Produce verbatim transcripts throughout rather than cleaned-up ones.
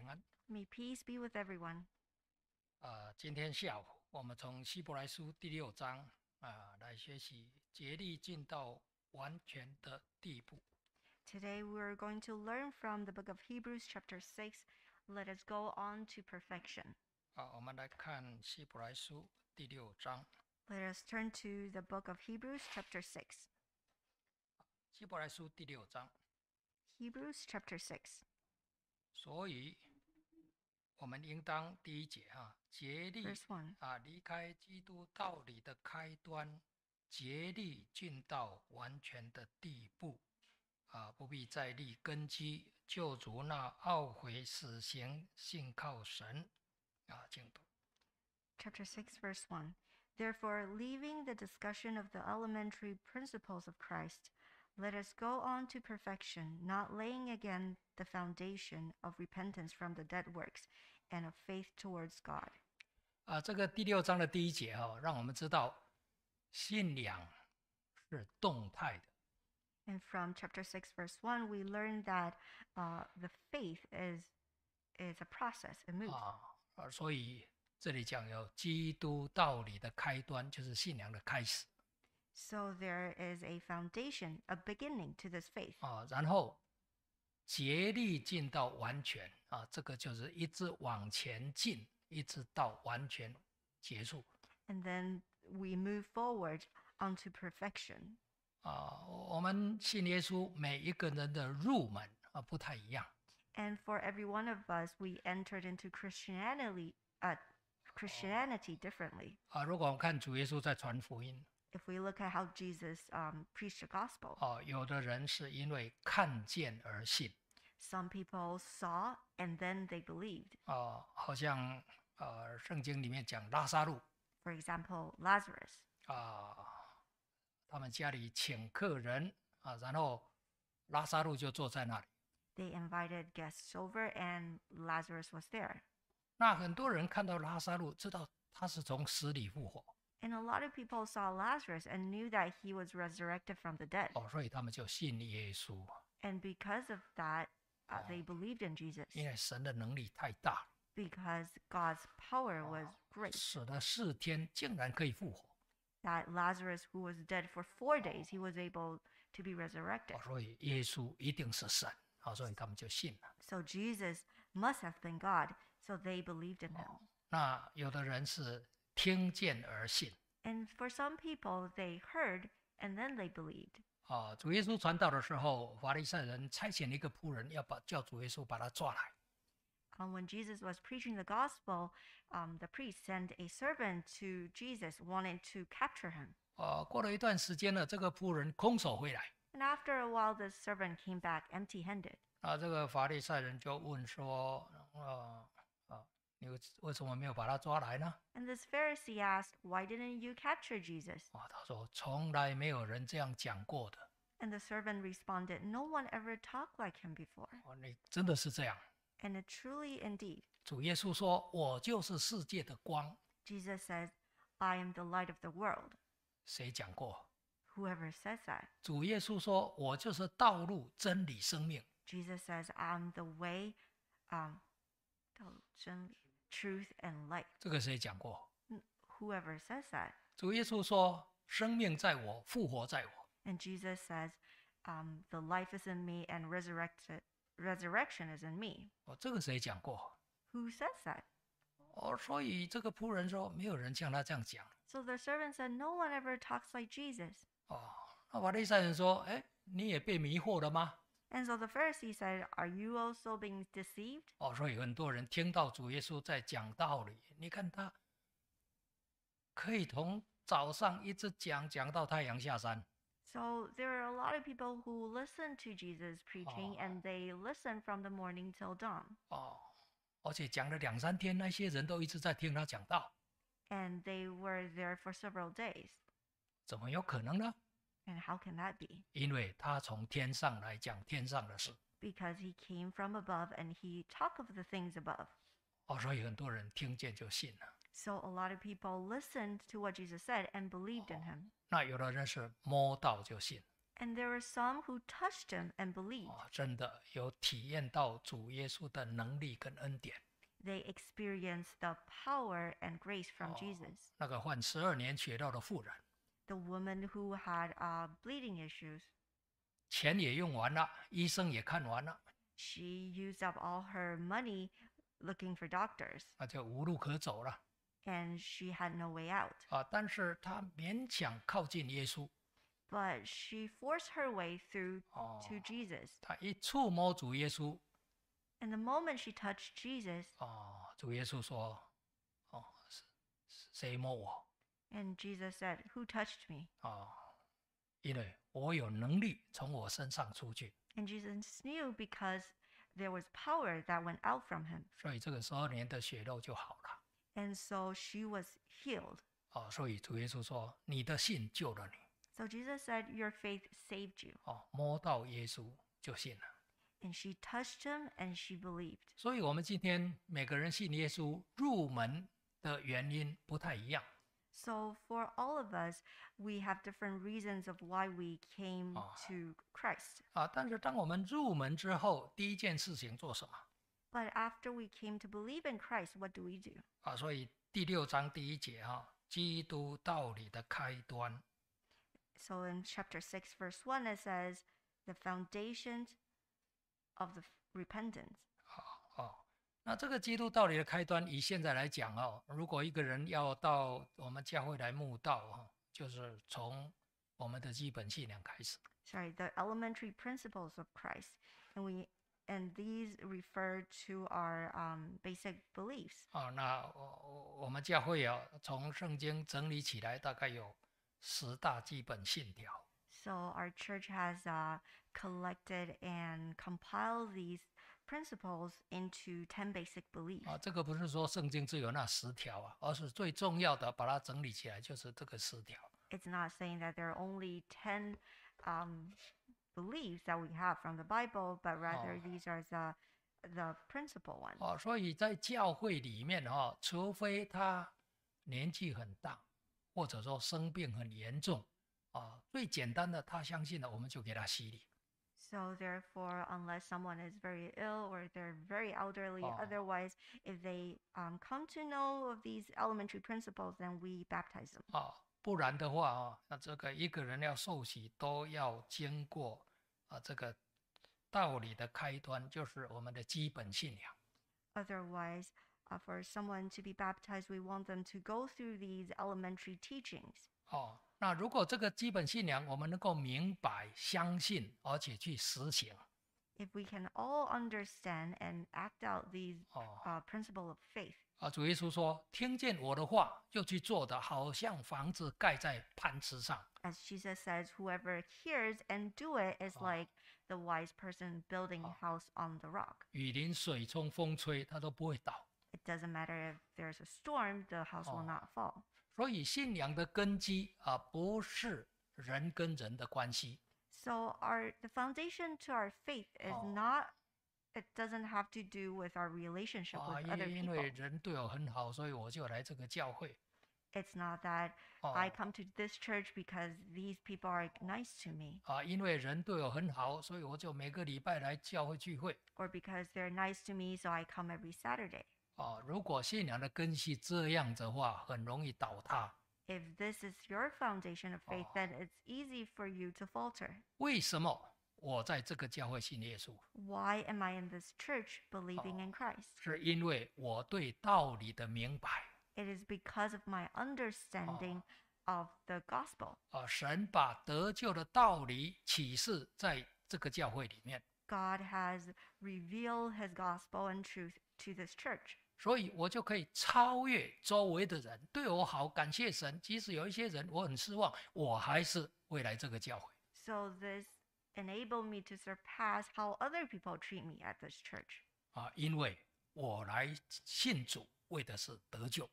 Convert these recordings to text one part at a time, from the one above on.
平安。 May peace be with everyone. 呃，今天下午我们从希伯来书第六章啊、来学习竭力进到完全的地步。 Today we're going to learn from the book of Hebrews chapter six. Let us go on to perfection. 好，我们来看希伯来书第六章。 Let us turn to the book of Hebrews chapter six. 希伯来书第六章， Hebrews chapter six. 所以我们应当第一节啊，竭力 Verse one. 啊离开基督道理的开端，竭力进到完全的地步啊，不必再立根基，救主那懊悔死刑，信靠神啊，敬读。 Chapter six, verse one. Therefore, leaving the discussion of the elementary principles of Christ, let us go on to perfection, not laying again the foundation of repentance from the dead works and of faith towards God. 啊，这个第六章的第一节哦，让我们知道信仰是动态的。 And from chapter six, verse one, we learn that uh, the faith is, is a process, it moves. 啊啊，所以这里讲有基督道理的开端，就是信仰的开始 So there is a foundation, a beginning to this faith. 啊，然后竭力进到完全啊，这个就是一直往前进，一直到完全结束 And then we move forward onto perfection. 啊。我们信耶稣，每一个人的入门啊不太一样 And for every one of us, we entered into Christianity, uh, Christianity differently. 啊。如果我们看主耶稣在传福音 If we look at how Jesus um, preached the gospel, 啊，有的人是因为看见而信 some people saw and then they believed. 啊，好像呃圣经里面讲拉萨路 For example, Lazarus. 啊，他们家里请客人啊，然后拉萨路就坐在那里。 They invited guests over and Lazarus was there. 那很多人看到拉萨路，知道他是从死里复活 And a lot of people saw Lazarus and knew that he was resurrected from the dead. 哦，所以他们就信耶稣， And because of that, uh, they believed in Jesus. 因为神的能力太大了， Because God's power was great. 死了四天竟然可以复活 That Lazarus, who was dead for four days, he was able to be resurrected. 哦，所以耶稣一定是神啊、哦，所以他们就信了。 So Jesus must have been God. So they believed in him. 那有的人是听见而信 And for some people, they heard and then they believed. 啊、主耶稣传道的时候，法利赛人差遣一个仆人，要把叫主耶稣把他抓来。 Um, when Jesus was preaching the gospel, um, the priest sent a servant to Jesus, wanting to capture him. 啊，过了一段时间呢，这个仆人空手回来。 And after a while, the servant came back empty-handed. 那这个法利赛人就问说：“啊啊，你为什么没有把他抓来呢 And this Pharisee asked, "Why didn't you capture Jesus?" 啊，他说：“从来没有人这样讲过的。 And the servant responded, "No one ever talked like him before." 哦，你真的是这样。 And it truly indeed. 主耶稣说：“我就是世界的光。 Jesus says, "I am the light of the world." ” 谁讲过？ Whoever says that. 主耶稣说：“我就是道路、真理、生命。 Jesus says, "I'm the way, um, 道路真理 truth and light." ” 这个谁讲过？ Whoever says that. 主耶稣说：“生命在我，复活在我。 And Jesus says, um, "The life is in me and resurrected, resurrection is in me." ” 哦，这个谁讲过？ Who says that? 哦，所以这个仆人说：“没有人像他这样讲。 So the servant said, "No one ever talks like Jesus." ” 哦，那法利赛人说：“哎，你也被迷惑了吗？” And so the Pharisee said, "Are you also being deceived?" 哦，所以很多人听到主耶稣在讲道理，你看他可以从早上一直讲讲到太阳下山。 So there are a lot of people who listen to Jesus preaching, and they listen from the morning till dawn. 哦，而且讲了两三天，那些人都一直在听他讲道， And they were there for several days. 怎么有可能呢？ And how can that be? 因为他从天上来讲天上的事。 Because he came from above and he talked of the things above. 哦，所以很多人听见就信了。 So a lot of people listened to what Jesus said and believed in him. 那有的人是摸到就信， And there were some who touched him and believed. 哦，真的有体验到主耶稣的能力跟恩典。 They experienced the power and grace from 哦 Jesus. 那个患十二年血道的妇人， The woman who had uh, bleeding issues, 钱也用完了，医生也看完了， she used up all her money looking for doctors, 那就无路可走了 and she had no way out. 啊！但是她勉强靠近耶稣 But she forced her way through 哦， to Jesus. 她一触摸主耶稣 And the moment she touched Jesus, 哦，主耶稣说：“哦，是是谁摸我 and Jesus said, "Who touched me?" 哦，因为我有能力从我身上出去， And Jesus knew because there was power that went out from him. 所以这个十二年的血肉就好了 And so she was healed. 哦。所以主耶稣说：你的信救了你 So Jesus said, "Your faith saved you." 哦，摸到耶稣就信了。” And she touched him and she believed. 所以，我们今天每个人信耶稣入门的原因不太一样 So for all of us, we have different reasons of why we came Oh. to Christ. 啊。但是，当我们入门之后，第一件事情做什么 But after we came to believe in Christ, what do we do? 啊？所以第六章第一节哈、基督道理的开端 So in chapter six, verse one, it says, "The foundations of the repentance." 哦。那这个基督道理的开端，以现在来讲哦，如果一个人要到我们教会来慕道哈、就是从我们的基本信仰开始 Sorry, the elementary principles of Christ, and we and these refer to our um, basic beliefs. 啊。那我我们教会啊，从圣经整理起来，大概有十大基本信条。 So our church has uh, collected and compiled these principles into ten basic beliefs. 啊，这个不是说圣经只有那十条啊，而是最重要的，把它整理起来就是这个十条。 It's not saying that there are only ten um, beliefs that we have from the Bible, but rather Oh. these are the the principal ones. 哦，所以在教会里面哈、除非他年纪很大，或者说生病很严重，啊，最简单的他相信了，我们就给他洗礼。 So therefore, unless someone is very ill or they're very elderly, Oh. otherwise, if they um, come to know of these elementary principles, then we baptize them. 啊，不然的话啊，那这个一个人要受洗，都要经过啊这个道理的开端，就是我们的基本信仰。 Otherwise, uh, for someone to be baptized, we want them to go through these elementary teachings. 哦，那如果这个基本信仰我们能够明白、相信，而且去实行， If we can all understand and act out these 哦， uh, principle of faith, 啊，主耶稣说：“听见我的话就去做的，好像房子盖在磐石上。 as Jesus says, whoever hears and do it is Oh. like the wise person building a Oh. house on the rock. 雨淋、水冲、风吹，它都不会倒。 It doesn't matter if there's a storm, the house will Oh. not fall. 所以信仰的根基啊，不是人跟人的关系， So our the foundation to our faith is Oh. not it doesn't have to do with our relationship 啊， with 因 other 因为 people. 人对我很好，所以我就来这个教会。 It's not that 哦 I come to this church because these people are nice to me 啊，因为人对我很好，所以我就每个礼拜来教会聚会。 or because they're nice to me so I come every Saturday. 啊，如果信仰的根系这样的话，很容易倒塌。 If this is your foundation of faith, Oh. then it's easy for you to falter. 为什么我在这个教会信耶稣？ Why am I in this church believing Oh. in Christ? 是因为我对道理的明白。 It is because of my understanding of the gospel. 啊，神把得救的道理启示在这个教会里面， God has revealed his gospel and truth to this church. 所以我就可以超越周围的人，对我好，感谢神。即使有一些人我很失望，我还是会来这个教会。 So this enabled me to surpass how other people treat me at this church. 啊，因为我来信主，为的是得救。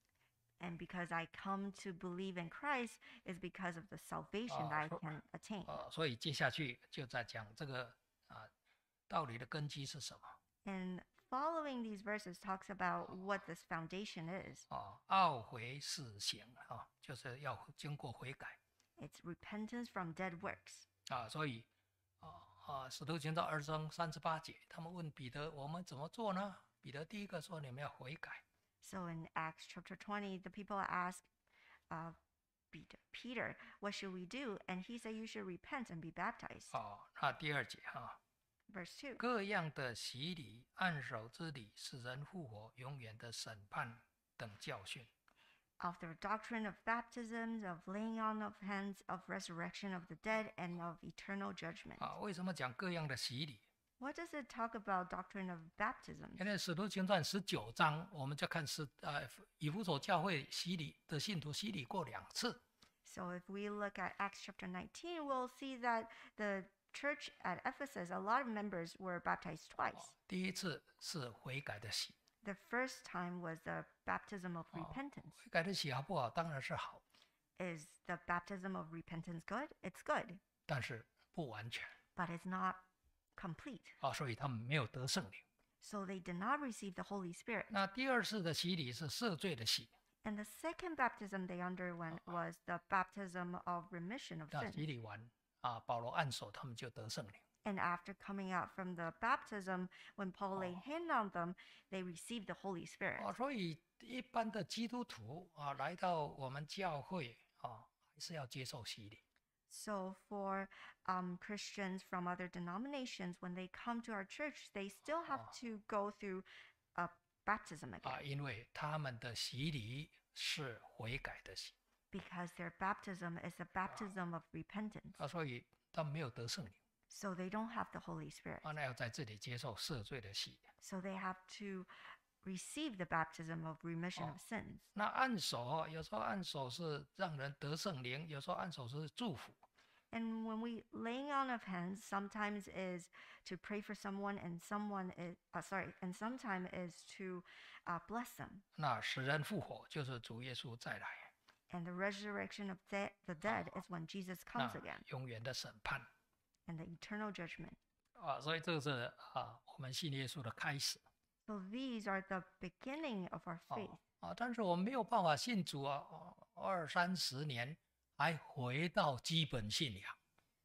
And because I come to believe in Christ is because of the salvation Oh, that I so- can attain. 啊，所以接下去就在讲这个啊，道理的根基是什么？ And following these verses talks about what this foundation is. 啊，懊悔死刑啊，就是要经过悔改。 It's repentance from dead works. 啊，所以啊啊，使徒行传二章三十八节，他们问彼得，我们怎么做呢？彼得第一个说，你们要悔改。 So in Acts chapter twenty, the people asked uh, Peter, what should we do? And he said, you should repent and be baptized. 哦，那第二节哈， Verse two. 各样的洗礼、按手之礼、使人复活、永远的审判等教训。 Of the doctrine of baptisms, of laying on of hands, of resurrection of the dead, and of eternal judgment. 啊，为什么讲各样的洗礼？ What does it talk about doctrine of baptism? 因为使徒行传十九章，我们就看是呃以弗所教会洗礼的信徒洗礼过两次。 So if we look at Acts chapter nineteen, we'll see that the church at Ephesus, a lot of members were baptized twice. 第一次是悔改的洗， The first time was the baptism of repentance. 悔改的洗好不好？当然是好， Is the baptism of repentance good? It's good, 但是不完全 but it's not complete. 啊，所以他们没有得圣灵。 So they did not receive the Holy Spirit. 那第二次的洗礼是赦罪的洗， And the second baptism they underwent was the baptism of remission of 那 sins. 洗礼完啊，保罗按手，他们就得圣灵。 And after coming out from the baptism, when Paul laid hand on them, they received the Holy Spirit. 啊，所以一般的基督徒啊，来到我们教会啊，还是要接受洗礼。 So for um, Christians from other denominations, when they come to our church, they still have to go through a baptism 啊， again 因为他们的洗礼是悔改的洗 because their baptism is a baptism of repentance. 啊，所以他们没有得圣灵 So they don't have the Holy Spirit. 啊，那要在这里接受赦罪的洗。 So they have to receive the baptism of remission of sins. 那按手哦，有时候按手是让人得圣灵，有时候按手是祝福 And when we laying on of hands, sometimes is to pray for someone, and someone is uh, sorry, and sometimes is to uh, bless them. 那使人复活就是主耶稣再来， And the resurrection of de- the dead is when Jesus 那 comes again, 永远的审判 and the eternal judgment. 啊，所以这个是啊我们信耶稣的开始 So these are the beginning of our 啊 faith. 啊，但是我们没有办法信主啊，哦二三十年还回到基本信仰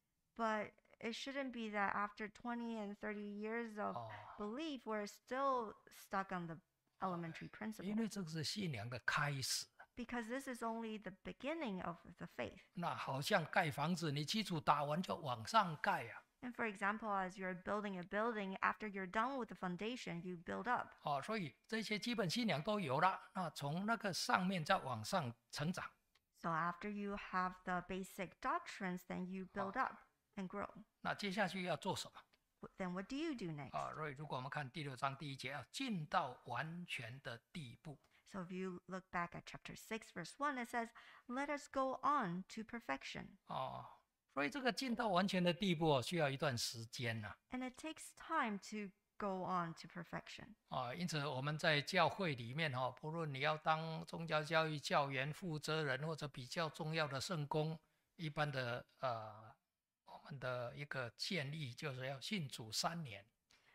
But it shouldn't be that after twenty and thirty years of 哦， belief, we're still stuck on the elementary 因 principle. 为这个是信仰的开始。 Because this is only the beginning of the faith. 那好像盖房子，你基础打完就往上盖啊， And for example, as you're building a building, after you're done with the foundation, you build up. 哦，所以这些基本信仰都有了，那从那个上面再往上成长。 So after you have the basic doctrines, then you build up and grow. 那接下去要做什么 Wh- Then what do you do next? 啊？所以如果我们看第六章第一节，要进到完全的地步 So if you look back at chapter six, verse one, it says, let us go on to perfection. 哦。所以这个进到完全的地步、哦、需要一段时间呐 And it takes time to go on to perfection. 啊。因此我们在教会里面哈、哦，不论你要当宗教教育教员、负责人或者比较重要的圣工，一般的呃，我们的一个建议就是要信主三年。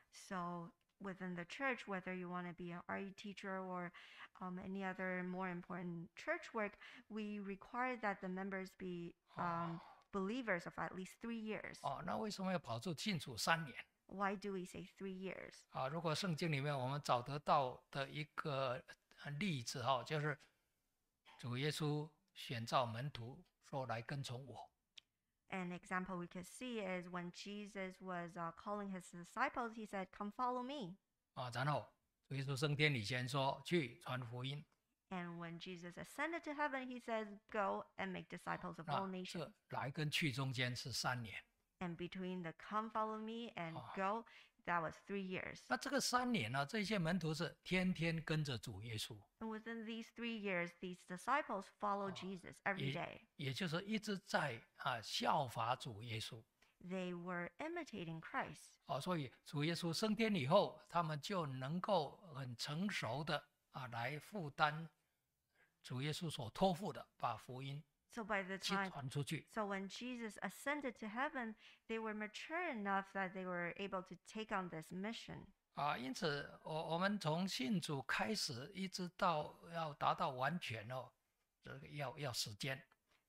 So within the church, whether you want to be an R E teacher or um, any other more important church work, we require that the members be um, believers of at least three years. 哦，那为什么要保住信主三年 Why do we say three years? 啊？如果圣经里面我们找得到的一个呃例子哈、哦，就是主耶稣选召门徒说来跟从我 An example we could see is when Jesus was uh, calling his disciples, he said, come follow me. 啊，然后主耶稣升天以前说去传福音。 And when Jesus ascended to heaven, he says, go and make disciples of all 那 nations. 这来跟去中间是三年。 And between the come follow me and Oh. go, that was three years. 那这个三年呢、这些门徒是天天跟着主耶稣， And within these three years, these disciples follow Jesus every 也 day. 也就是一直在啊效法主耶稣。 They were imitating Christ. 哦，所以主耶稣升天以后，他们就能够很成熟的啊来负担主耶稣所托付的，把福音 So by the 去 time, 传出去。 so when Jesus ascended to heaven, they were mature enough that they were able to take on this mission. 啊，因此我我们从信主开始，一直到要达到完全哦，这个要要时间。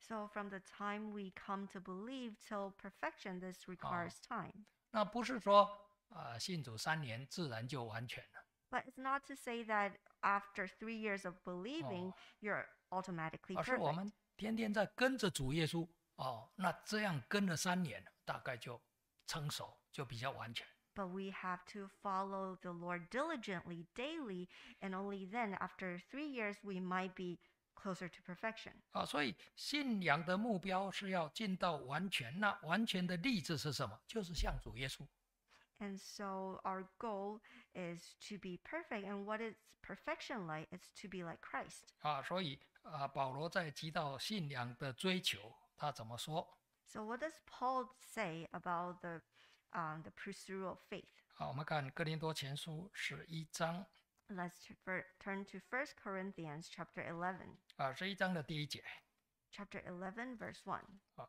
So from the time we come to believe till perfection, this requires time. 那不是说呃信主三年自然就完全了， But it's not to say that after three years of believing, you're automatically 而是我 perfect. 们天天在跟着主耶稣哦，那这样跟了三年，大概就成熟，就比较完全。 But we have to follow the Lord diligently, daily, and only then, after three years, we might be closer to perfection. 啊，所以信仰的目标是要进到完全。那完全的例子是什么？就是像主耶稣。 And so our goal is to be perfect. And what is perfection like? It's to be like Christ. 啊，所以啊，保罗在提到信仰的追求，他怎么说？ So what does Paul say about the um, the pursuit of faith? 好，我们看哥林多前书十一章 Let's tur- turn to First Corinthians chapter eleven. 啊，十一章的第一节。 Chapter eleven, verse one.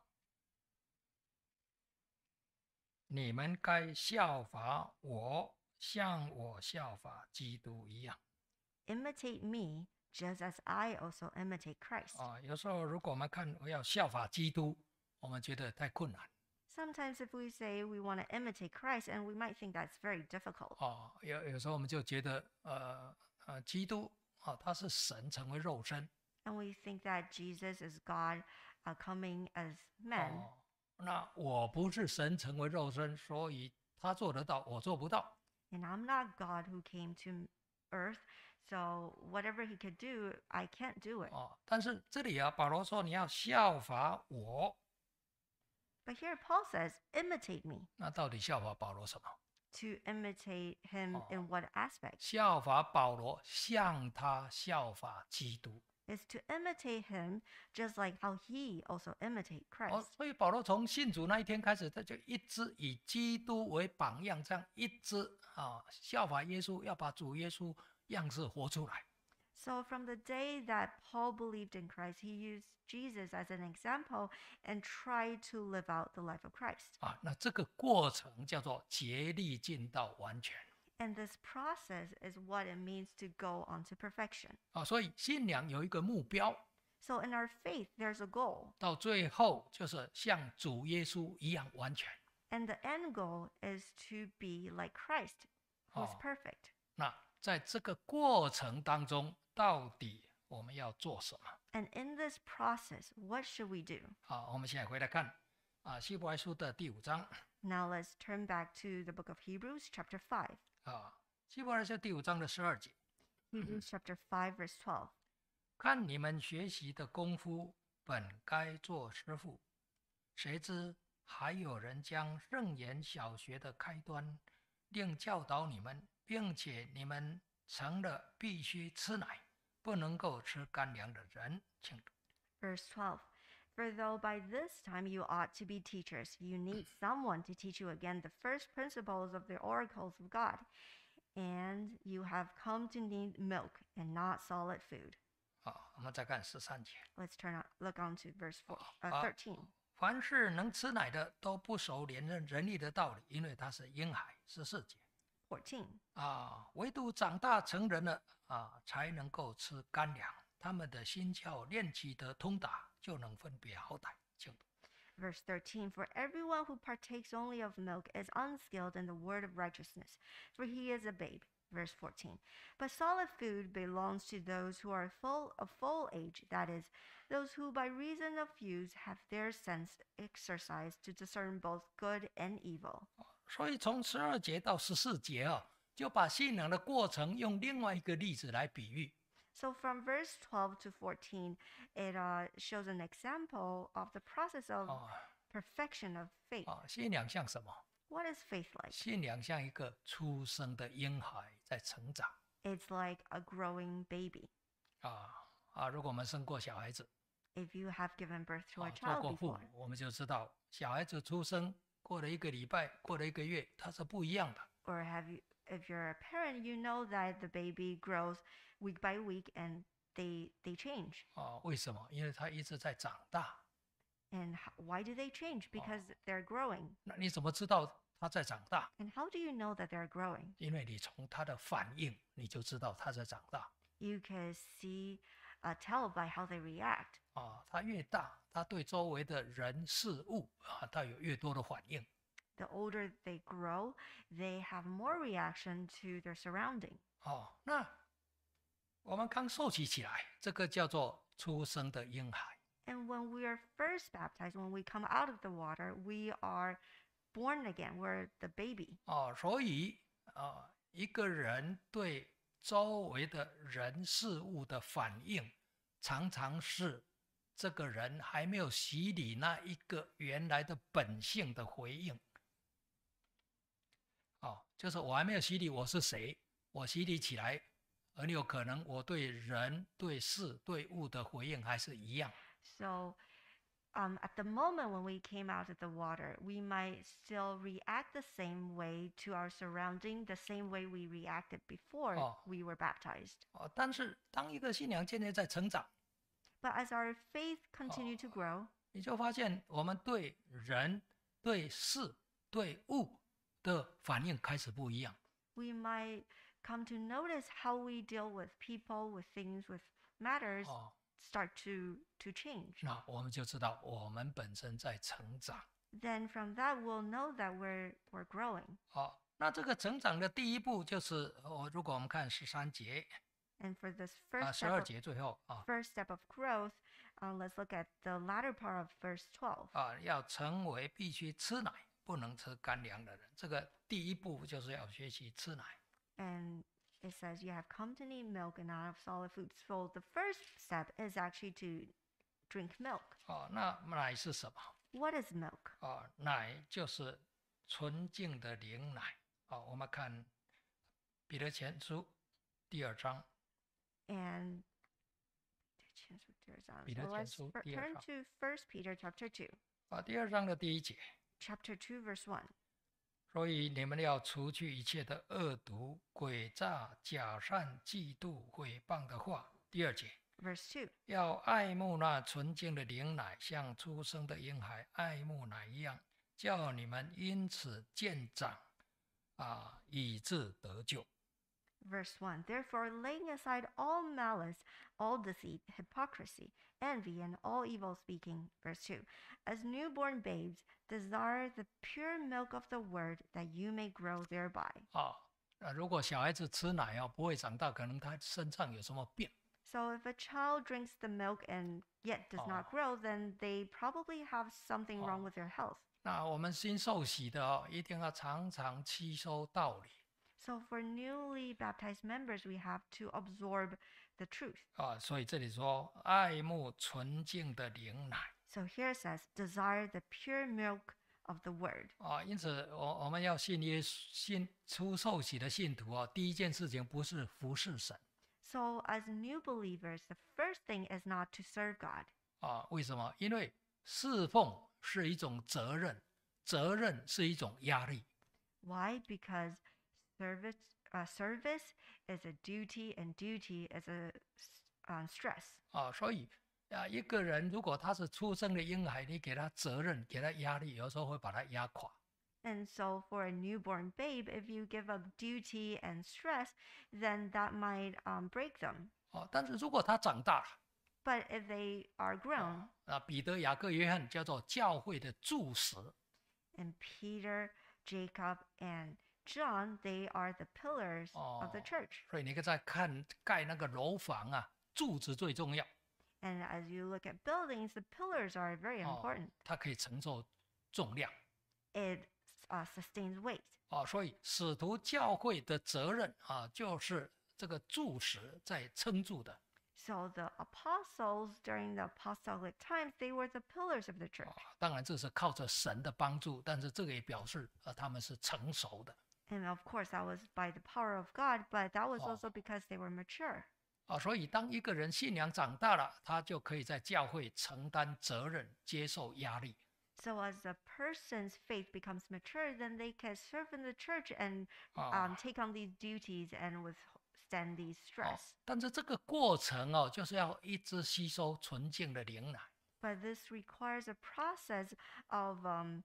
你们该效法我，像我效法基督一样。 Imitate me, just as I also imitate Christ. 啊，有时候如果我们看我要效法基督，我们觉得太困难。 Sometimes if we say we want to imitate Christ, and we might think that's very difficult. 哦，有有时候我们就觉得，呃呃，基督啊，他是神成为肉身。 And we think that Jesus is God uh, coming as man. 哦，那我不是神成为肉身，所以他做得到，我做不到。 And I'm not God who came to earth, so whatever he could do, I can't do it. 哦，但是这里啊，保罗说你要效法我， But here Paul says, imitate me. 那到底效法保罗什么？ To imitate him Oh. in what aspect? 效法保罗，像他效法基督。 Is to imitate him just like how he also imitate 哦， Christ. 所以保罗从信主那一天开始，他就一直以基督为榜样，这样一直啊效法耶稣，要把主耶稣样式活出来。 So from the day that Paul believed in Christ, he used Jesus as an example and tried to live out the life of Christ. 啊，那这个过程叫做竭力进到完全。 And this process is what it means to go on to perfection. 啊，所以信仰有一个目标， So in our faith, there's a goal. 到最后就是像主耶稣一样完全。 And the end goal is to be like Christ, who's Oh. perfect. 那在这个过程当中，到底我们要做什么？ And in this process, what should we do? 好，我们现在回来看啊，希伯来书的第五章 Now let's turn back to the book of Hebrews, chapter five. 啊，希伯来书第五章的十二节， Hebrews chapter five, verse twelve. 看你们学习的功夫，本该做师傅，谁知还有人将圣言小学的开端，另教导你们，并且你们成了必须吃奶，不能够吃干粮的人。请读 Verse twelve. For though by this time you ought to be teachers, you need someone to teach you again the first principles of the oracles of God. And you have come to need milk and not solid food. 好，我们再看十三节。 Let's turn on, look on to verse four, uh, Ah. thirteen. 凡是能吃奶的，都不熟连认人力的道理，因为他是婴孩。十四节 fourteen. 啊，唯独长大成人了啊，才能够吃干粮。他们的心窍练习得通达，就能分别好歹。请读 Verse thirteen. For everyone who partakes only of milk is unskilled in the word of righteousness, for he is a babe. Verse fourteen. But solid food belongs to those who are full of full age, that is, those who by reason of use have their sense exercised to discern both good and evil. 所以从十二节到十四节啊，就把信仰的过程用另外一个例子来比喻。 So from verse twelve to fourteen, it uh, shows an example of the process of 啊 perfection of faith. 啊，信仰像什么？ What is faith like? 信仰像一个出生的婴孩在成长。 It's like a growing baby. 啊啊！如果我们生过小孩子， If you have given birth to 啊 a 做 child 过父 before, 母，我们就知道，小孩子出生过了一个礼拜，过了一个月，它是不一样的。 or have you, if you're a parent, you know that the baby grows week by week and they they change. 啊，为什么？因为他一直在长大。 And h- why do they change? Because they're growing. 那你怎么知道他在长大？ And how do you know that they're growing? 因为你从他的反应，你就知道他在长大。 You can see uh, tell by how they react. 啊，他越大，他对周围的人事物啊，他有越多的反应。 The older they grow, they have more reaction to their surrounding. 哦，那我们刚受洗起来，这个叫做出生的婴孩。 And when we are first baptized, when we come out of the water, we are born again. We're the baby. 哦，所以啊，一个人对周围的人事物的反应，常常是这个人还没有洗礼那一个原来的本性的回应。哦，就是我还没有洗礼，我是谁？我洗礼起来，很有可能我对人、对事、对物的回应还是一样。 So, um, at the moment when we came out of the water, we might still react the same way to our surrounding, the same way we reacted before Oh. we were baptized. 哦，但是当一个信仰渐渐在成长， But as our faith continued to grow, 你就发现我们对人、对事、对物的反应开始不一样。 we might come to notice how we deal with people, with things, with matters 哦， start to, to change. 那我们就知道我们本身在成长。 Then from that, we'll know that we're, we're growing. 哦，那这个成长的第一步就是，哦，如果我们看十三节 And for this 啊， first 十 step 二 of, 节最后啊 first step of growth, uh, let's look at the latter part of verse twelve. 啊，要成为必须吃奶，不能吃干粮的人。这个第一步就是要学习吃奶。 And it says you have come to need milk and not of solid food. So the first step is actually to drink milk. 哦，那奶是什么？ What is milk? 哦，奶就是纯净的灵奶。哦，我们看彼得前书第二章。 And 彼得 so 前 let's 书 fir- 第二 turn 章 to First Peter chapter two. 啊，第二章的第一节。 Chapter two, verse one. 所以你们要除去一切的恶毒、诡诈、假善、嫉妒、毁谤的话。第二节， Verse two. 要爱慕那纯净的灵奶，像出生的婴孩爱慕奶一样，叫你们因此渐长，啊，以致得救。 Verse one. Therefore, laying aside all malice, all deceit, hypocrisy, envy, and all evil speaking. Verse two. As newborn babes, desire the pure milk of the word, that you may grow thereby. 啊，那如果小孩子吃奶哦，不会长大，可能他身上有什么病 So if a child drinks the milk and yet does not grow, then they probably have something wrong with their health. 那我们新受洗的哦，一定要常常吸收道理 So for newly baptized members, we have to absorb the truth. 啊。所以这里说，爱慕纯净的灵奶 So here it says, desire the pure milk of the word. 啊。因此，我我们要信耶稣、信初受洗的信徒哦，第一件事情不是服侍神 So as new believers, the first thing is not to serve God. 啊。为什么？因为侍奉是一种责任，责任是一种压力 Why? Because service, uh, service is a duty, and duty is a s- um, stress. 啊。所以啊，一个人如果他是出生的婴孩，你给他责任，给他压力，有时候会把他压垮。 And so for a newborn babe, if you give up duty and stress, then that might um, break them. 哦，但是如果他长大了， But if they are grown, 啊，彼得、雅各、约翰叫做教会的柱石 and Peter, Jacob, and John, they are the pillars of the 哦， church. 所以你可以再看盖那个楼房啊，柱子最重要 And as you look at buildings, the pillars are very 哦 important.， 它可以承受重量 It uh, sustains weight. 哦，所以使徒教会的责任啊，就是这个柱石在撑住的 So the apostles during the apostolic times, they were the pillars of the church. 啊。当然这是靠着神的帮助，但是这个也表示啊他们是成熟的 And of course, that was by the power of God, but that was Oh. also because they were mature. 啊。所以当一个人信仰长大了，他就可以在教会承担责任，接受压力。 So as a person's faith becomes mature, then they can serve in the church and 啊 um, take on these duties and withstand these 哦 stress. 但是这个过程哦，就是要一直吸收纯净的灵奶 But this requires a process of um,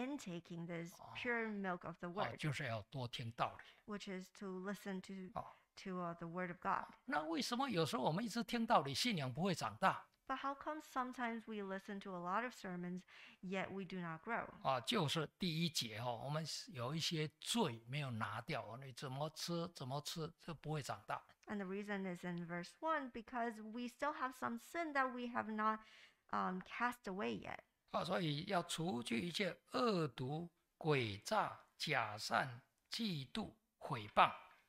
intaking this Oh. pure milk of the 哦， word, 就是要多听道理 which is to listen to 哦。 to uh, the Word of God. 那为什么有时候我们一直听道理，信仰不会长大？ But how come sometimes we listen to a lot of sermons, yet we do not grow? 啊，就是第一节哦，我们有一些罪没有拿掉，你怎么吃怎么吃，这不会长大。 And the reason is in verse one, because we still have some sin that we have not um, cast away yet. 啊，所以要除去一切恶毒、诡诈、假善、嫉妒、毁谤。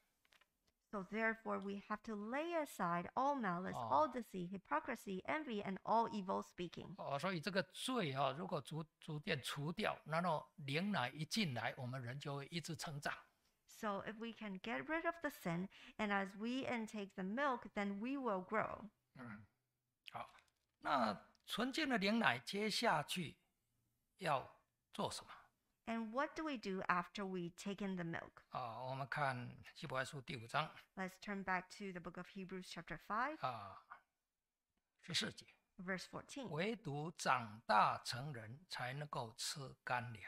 So therefore, we have to lay aside all malice, Oh. all deceit, hypocrisy, envy, and all evil speaking. 哦，所以这个罪啊，如果逐逐渐除掉，然后灵奶一进来，我们人就会一直成长。 So if we can get rid of the sin, and as we intake the milk, then we will grow. 嗯，好，那纯净的灵奶接下去要做什么？ And what do we do after we take in the milk? 啊，我们看希伯来书第五章 Let's turn back to the book of Hebrews, chapter five, 啊十四节， verse fourteen. 唯独长大成人才能够吃干粮。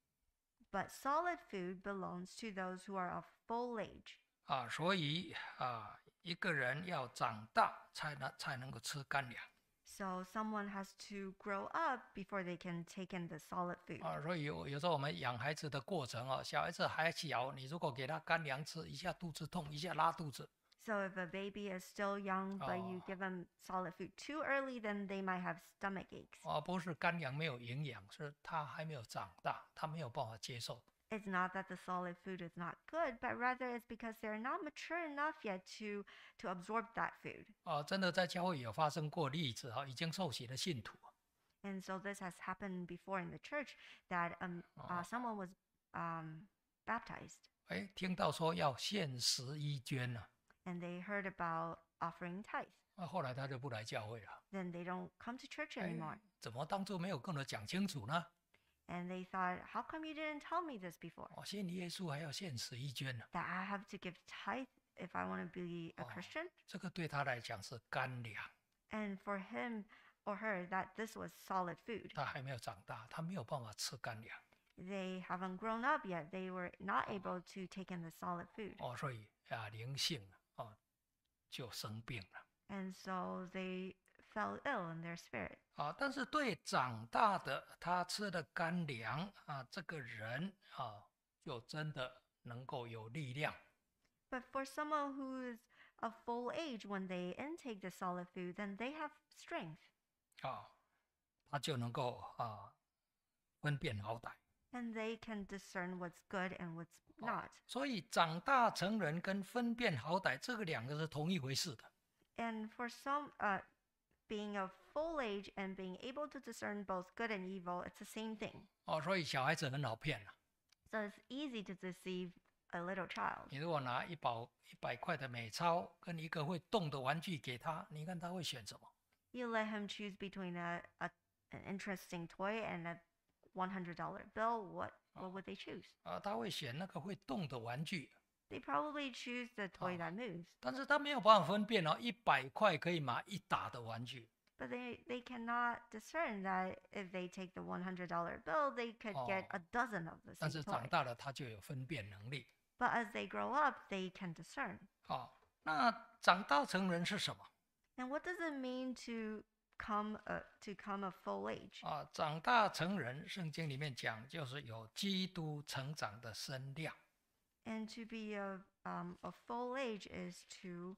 But solid food belongs to those who are of full age. 啊，所以啊，一个人要长大才能才能够吃干粮。 So someone has to grow up before they can take in the solid food. 啊，所以有有时候我们养孩子的过程哦，小孩子还小，你如果给他干粮吃，一下肚子痛，一下拉肚子， So if a baby is still young, but you Oh. give them solid food too early, then they might have stomach aches. 而不是干粮没有营养，是他还没有长大，他没有办法接受。 It's not that the solid food is not good, but rather it's because they're not mature enough yet to, to absorb that food. 啊，真的在教会有发生过例子哈，已经受洗的信徒 And so this has happened before in the church that um, uh, Oh. someone was um, baptized 哎，听到说要献十一捐呢、 and they heard about offering tithe. 啊，后来他就不来教会了。 Then they don't come to church 哎 anymore. 怎么当初没有跟我讲清楚呢？ And they thought, how come you didn't tell me this before? 哦，信耶稣还要献十一捐呢、 That I have to give tithe if I want to be a Oh. Christian? 这个对他来讲是干粮， And for him or her, that this was solid food. 他还没有长大，他没有办法吃干粮。 They haven't grown up yet. They were not able to take in the solid food. 哦，所以啊，灵性哦就生病了。 And so they fell ill in their spirit. 啊，但是对长大的他吃的干粮啊，这个人啊，就真的能够有力量。 But for someone who is of full age, when they intake the solid food, then they have strength 啊，他就能够啊分辨好歹。 and they can discern what's good and what's 哦 not. 所以长大成人跟分辨好歹这个两个是同一回事的。 And for some, uh, being of full age and being able to discern both good and evil, it's the same thing. 哦，所以小孩子很好骗了。 So it's easy to deceive a little child. 你如果拿一包一百块的美钞跟一个会动的玩具给他，你看他会选什么？ You let him choose between a, a an interesting toy and a one hundred dollar bill. What what would they choose? 啊，他会选那个会动的玩具， They probably choose the toy Oh. that moves. 但是他没有办法分辨哦，一百块可以买一打的玩具。 But they, they cannot discern that if they take the one hundred dollar bill, they could get Oh. a dozen of the 但 same 是 toy. 长大了，他就有分辨能力。 But as they grow up, they can discern. 哦，那长大成人是什么？ And what does it mean to come a, to come of full age? 啊，长大成人，圣经里面讲就是有基督成长的身量。 And to be of um, of full age is to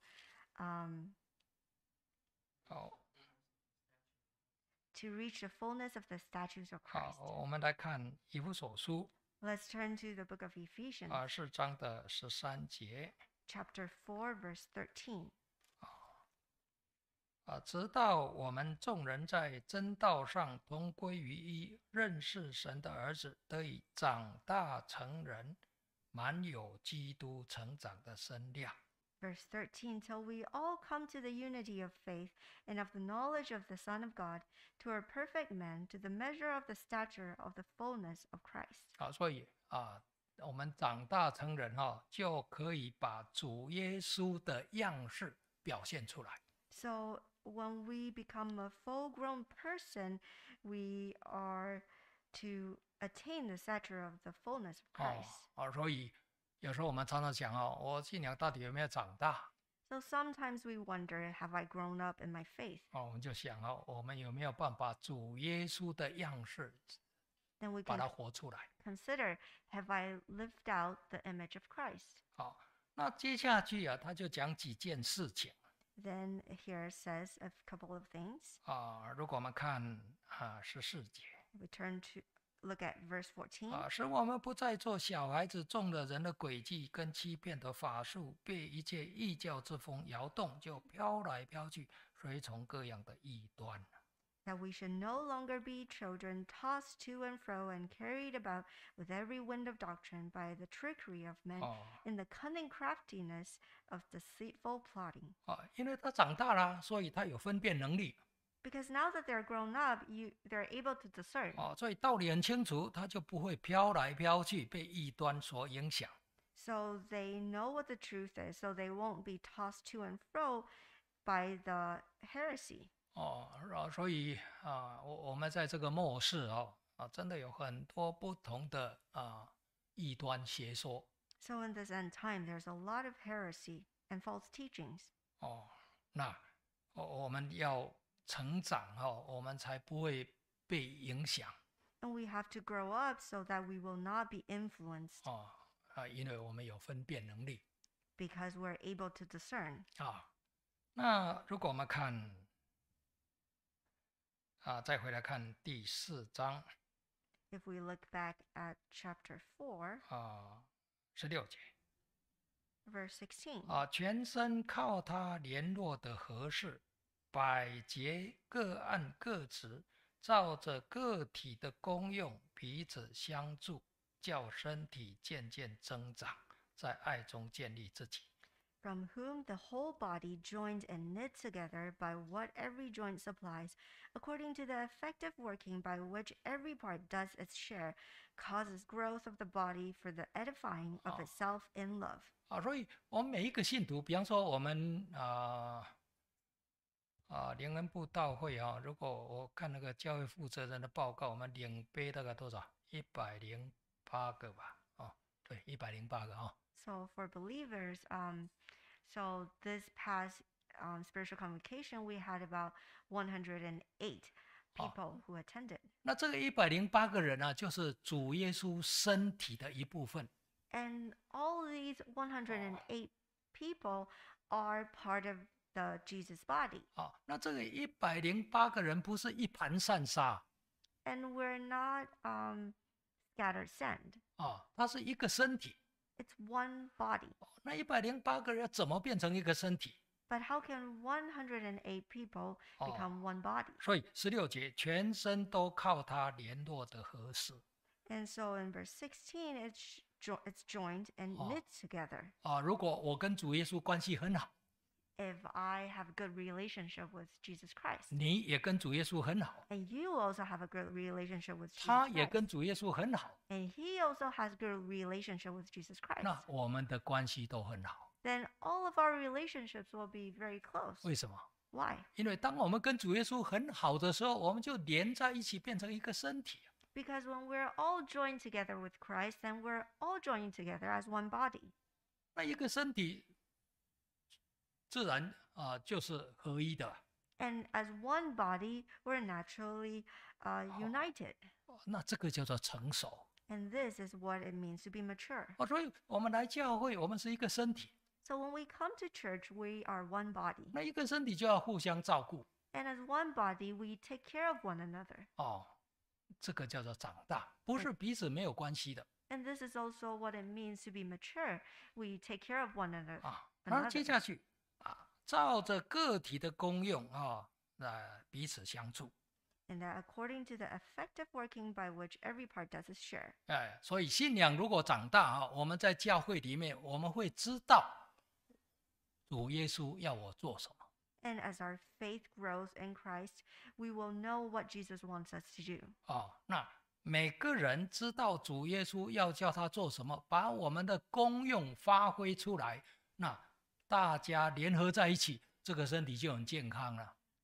um, 好， to reach the fullness of the statues of 好 Christ.， 我们来看以弗所书 Let's turn to the book of Ephesians, 啊四章的十三节 chapter four, verse thirteen. 啊，直到我们众人在真道上同归于一，认识神的儿子，得以长大成人，满有基督成长的身量。 Verse thirteen, till we all come to the unity of faith and of the knowledge of the Son of God, to a perfect man, to the measure of the stature of the fullness of Christ. 啊，所以啊，我们长大成人哈、就可以把主耶稣的样式表现出来。 So when we become a full grown person, we are to attain the stature of the fullness of 哦 Christ. 啊，所以有时候我们常常想哦，我信仰到底有没有长大？ So sometimes we wonder, have I grown up in my faith? 哦，我们就想哦，我们有没有办法主耶稣的样式 Then we 把 can 它活出来？ consider, have I lived out the image of Christ? 好，那接下去啊，他就讲几件事情 Then here it says a couple of things. 啊。如果我们看啊十四节 We turn to look at verse fourteen. 啊，使我们不再做小孩子，中了人的诡计跟欺骗的法术，被一切异教之风摇动，就飘来飘去，随从各样的异端。 That we should no longer be children tossed to and fro and carried about with every wind of doctrine by the trickery of men 哦 in the cunning craftiness of deceitful plotting. 啊，因为他长大了，所以他有分辨能力 Because now that they're grown up, you they're able to discern. 哦，所以道理很清楚，他就不会飘来飘去，被异端所影响。 So they know what the truth is, so they won't be tossed to and fro by the heresy. 哦，然后所以啊，我我们在这个末世哦啊，真的有很多不同的啊异端邪说 So in this end time, there's a lot of heresy and false teachings. 哦。那我我们要成长哦，我们才不会被影响 And we have to grow up so that we will not be influenced 哦啊，因为我们有分辨能力 because we're able to discern. 啊。那如果我们看啊，再回来看第四章 If we look back at chapter four, 啊，十六节 verse sixteen, 啊，全身靠他联络的合适，百节各按各职，照着个体的功用彼此相助，叫身体渐渐增长，在爱中建立自己。 from whom the whole body, joined and knit together by what every joint supplies, according to the effective working by which every part does its share, causes growth of the body for the edifying of Oh. itself in love. 啊，所以我们每一个信徒，比方说我们啊啊灵恩布道会啊，如果我看那个教会负责人的报告，我们领杯大概多少？一百零八个吧？哦，对，一百零八个啊。 So for believers, um, so this past um, spiritual convocation, we had about one hundred eight people who attended. 那这个一百零八个人呢、啊，就是主耶稣身体的一部分。 And all these one hundred eight people are part of the Jesus body. 啊，那这个一百零八个人不是一盘散沙 And we're not um, scattered sand. 啊，它是一个身体。 It's one body. 那一百零八个人要怎么变成一个身体？ But how can one hundred eight people become one body? 所以十六节，全身都靠他联络的合适 And so in verse sixteen, it's, jo- it's joined and Oh. knit together. 啊。如果我跟主耶稣关系很好， If I have a good relationship with Jesus Christ, 你也跟主耶稣很好， and you also have a good relationship with Jesus 他也 Christ, 跟主耶稣很好， and he also has a good relationship with Jesus Christ, 那我们的关系都很好。 then all of our relationships will be very close. 为什么？ Why? 因为当我们跟主耶稣很好的时候，我们就连在一起，变成一个身体。 Because when we're all joined together with Christ, then we're all joined together as one body. 那一个身体自然啊、呃就是合一的。 And as one body, we're naturally uh, united. 那这个叫做成熟。 And this is what it means to be mature. 哦，所以我们来教会，我们是一个身体， So when we come to church, we are one body. 那一个身体就要互相照顾。 And as one body, we take care of one another. 哦，这个叫做长大，不是彼此没有关系的 And this is also what it means to be mature. We take care of one another. 啊。然后接 another. 下去啊，照着个体的功用啊，呃，彼此相助。 And that according to the effective working by which every part does its share. 哎，所以信仰如果长大啊，我们在教会里面，我们会知道主耶稣要我做什么。 And as our faith grows in Christ, we will know what Jesus wants us to do. 哦，那每个人知道主耶稣要叫他做什么，把我们的功用发挥出来，那大家联合在一起，这个身体就很健康了。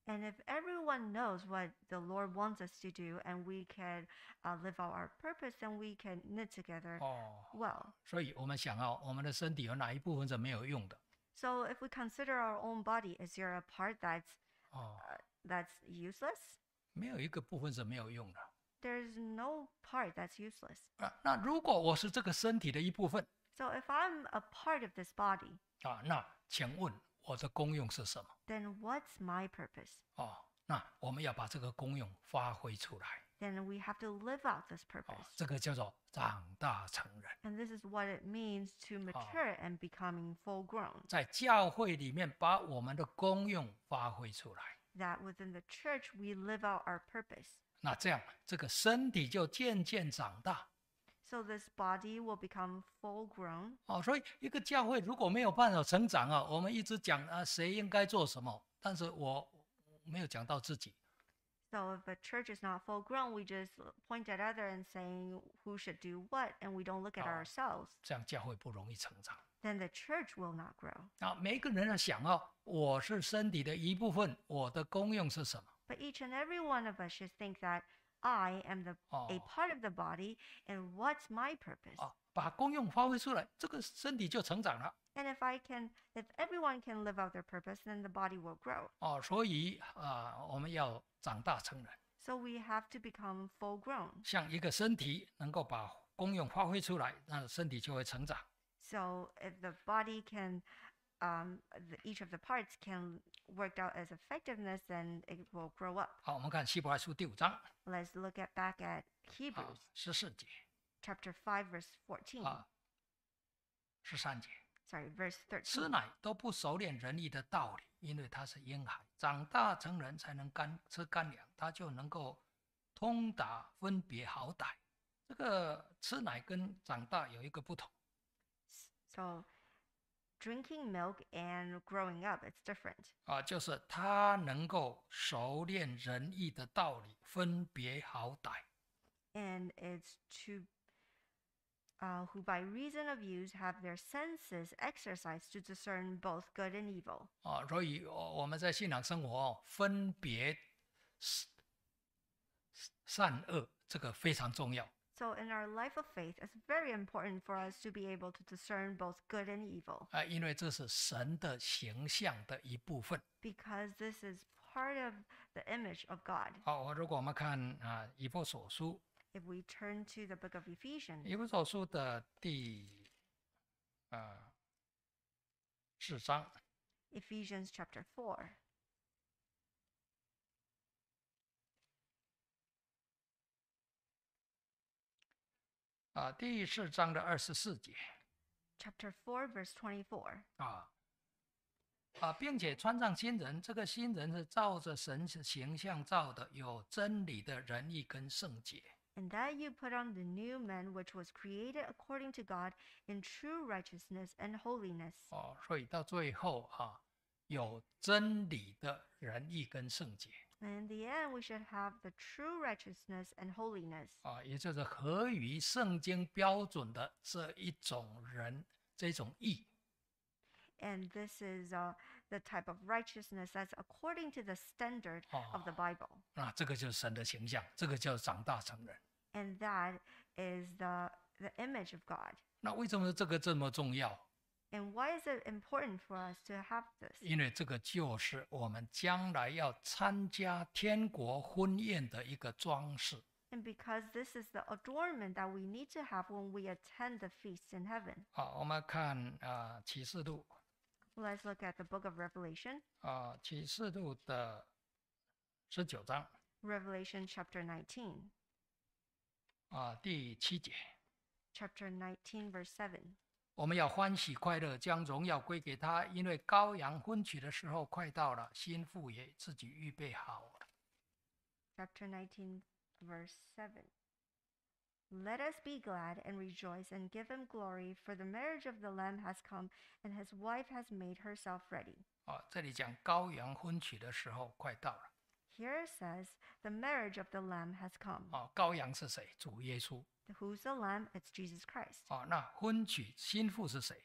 And if everyone knows what the Lord wants us to do and we can uh, live out our purpose, then we can knit together 哦， well. 所以我们想哦，我们的身体有哪一部分是没有用的？ So if we consider our own body, is there a part that's 哦， uh, that's useless? 没有一个部分是没有用的。 There's no part that's useless. 啊，那如果我是这个身体的一部分 So if I'm a part of this body, 啊，那请问我的功用是什么？ then what's my purpose? 哦，那我们要把这个功用发挥出来。 Then we have to live out this 哦 purpose.， 这个叫做长大成人。 And this is what it means to mature and becoming full grown. 在教会里面把我们的功用发挥出来， That within the church we live out our purpose. 那这样这个身体就渐渐长大。 So this body will become full grown. 哦，所以一个教会如果没有办法成长啊，我们一直讲啊谁应该做什么，但是我没有讲到自己。 So if a church is not full grown, we just point at other and saying who should do what, and we don't look at Oh. ourselves. 这样教会不容易成长。 Then the church will not grow. 啊，每一个人要想哦，我是身体的一部分，我的功用是什么？ But each and every one of us should think that I am the a 哦 part of the body, and what's my purpose? 啊，把功用发挥出来，这个身体就成长了。 And if I can, if everyone can live out their purpose, then the body will grow. 哦，所以啊，我们要长大成人， So we have to become full grown. 像一个身体能够把功用发挥出来，那身体就会成长。 So if the body can, um, the, each of the parts can work out as effectiveness, then it will grow up. 好，我们看希伯来书第五章 Let's look at back at 啊 Hebrews 十四节 chapter five, verse fourteen. 啊十三节， Sorry, verse 吃 thirteen. 奶都不熟练仁义的道理，因为他是婴孩，长大成人才能干吃干粮，他就能够通达分别好歹。这个吃奶跟长大有一个不同 So drinking milk and growing up, it's different. 啊，就是他能够熟练仁义的道理，分别好歹。 And it's to uh, who by reason of use have their senses exercised to discern both good and evil. 啊，所以我我们在信仰生活哦，分别善善恶，这个非常重要。 So in our life of faith, it's very important for us to be able to discern both good and evil, 啊，因为这是神的形象的一部分。 because this is part of the image of God. 好，我如果我们看啊以弗所书， If we turn to the book of Ephesians, 以弗所书的第呃四章 Ephesians chapter four, 啊第四章的二十四节 chapter four, verse twenty-four. 啊啊，并且穿上新人，这个新人是照着神的形象造的，有真理的仁义跟圣洁。 And that you put on the new man, which was created according to God in true righteousness and holiness. 哦，所以到最后啊，有真理的仁义跟圣洁 And in the end, we should have the true righteousness and holiness. 啊，也就是合于圣经标准的这一种人，这种义 And this is uh, the type of righteousness that's according to the standard of the Bible. 啊，这个就是神的形象，这个叫长大成人。 And that is the, the image of God. 那为什么这个这么重要？ And why is it important for us to have this? 因为这个就是我们将来要参加天国婚宴的一个装饰。 And because this is the adornment that we need to have when we attend the feast in heaven. 好，我们看啊启示录 Let's look at the book of Revelation, 啊启示录的十九章 Revelation chapter nineteen, 啊第七节， chapter nineteen, verse seven. 我们要欢喜快乐，将荣耀归给他，因为羔羊婚娶的时候快到了，新妇也自己预备好了。 Chapter nineteen, verse seven. Let us be glad and rejoice and give him glory, for the marriage of the Lamb has come, and his wife has made herself ready. 啊，这里讲羔羊婚娶的时候快到了。 Here it says, the marriage of the Lamb has come. 啊，羔羊是谁？主耶稣。 Who's the Lamb? It's Jesus Christ. 啊，那婚娶新妇是谁？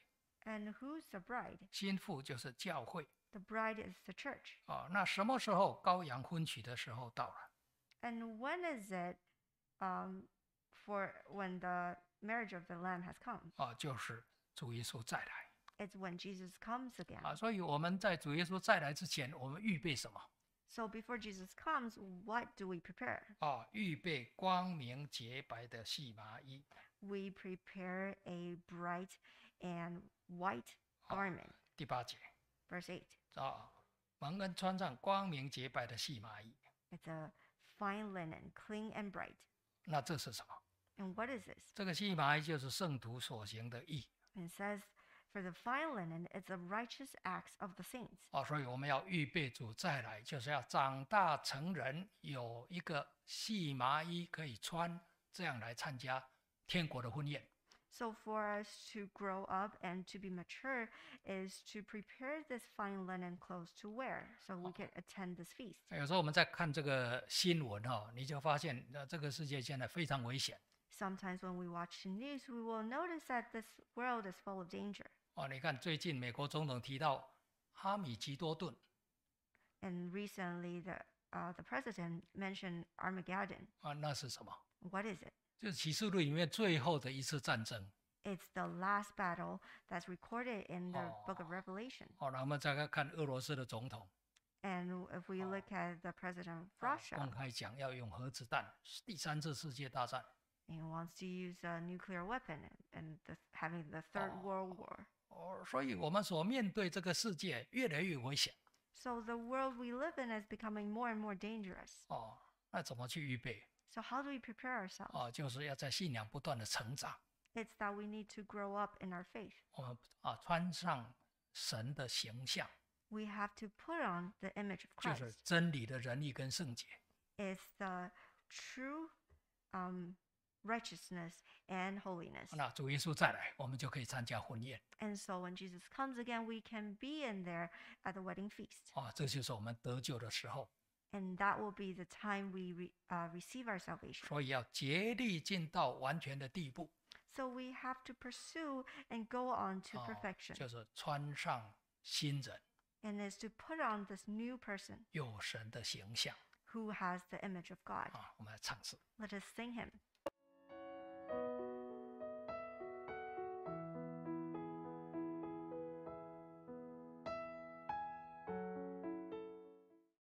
And who's the bride? 新妇就是教会。 The bride is the church. 哦，那什么时候羔羊婚娶的时候到了？ And when is it um, for when the marriage of the Lamb has come? 哦，就是主耶稣再来。 It's when Jesus comes again. 啊，所以我们在主耶稣再来之前，我们预备什么？ So before Jesus comes, what do we prepare? 哦，预备光明洁白的细麻衣。 We prepare a bright and white garment. 第八节 Verse eight. 啊，蒙恩穿上光明洁白的细麻衣。 It's a fine linen, clean and bright. 那这是什么？ And what is this? 这个细麻衣就是圣徒所行的义。 And it says, for the fine linen, it's the righteous acts of the saints. 哦，所以我们要预备主再来，就是要长大成人，有一个细麻衣可以穿，这样来参加天国的婚宴。 So for us to grow up and to be mature is to prepare this fine linen clothes to wear so we can attend this feast. 有时候我们在看这个新闻哦，你就发现呃这个世界现在非常危险。 Sometimes when we watch the news, we will notice that this world is full of danger. 哦，你看最近美国总统提到哈米吉多顿， And recently, the uh, the president mentioned Armageddon. 啊，那是什么？ What is it? 就是启示录里面最后的一次战争。 It's the last battle that's recorded in the Oh. book of Revelation. 哦，那我们再来看俄罗斯的总统， And if we look at the president of 啊 Russia, 公开讲要用核子弹，第三次世界大战。 he wants to use a nuclear weapon and the, having the Third Oh. World War. 哦，所以我们所面对这个世界越来越危险。 So the world we live in is becoming more and more dangerous. 哦，那怎么去预备？ So how do we prepare ourselves? 哦，就是要在信仰不断的成长。 It's that we need to grow up in our faith. 我们啊穿上神的形象， We have to put on the image of 就是 Christ. 真理的仁义跟圣洁。 It's the true um, righteousness and holiness. 那主耶稣再来，我们就可以参加婚宴。 And so when Jesus comes again, we can be in there at the wedding feast. 哦，这就是我们得救的时候。 And that will be the time we re, uh, receive our salvation. 所以要竭力进到完全的地步。 So we have to pursue and go on to 哦 perfection. 就是穿上新人， And is to put on this new person 有神的形象。 who has the image of God. 啊，我们来唱诗。 Let us sing him.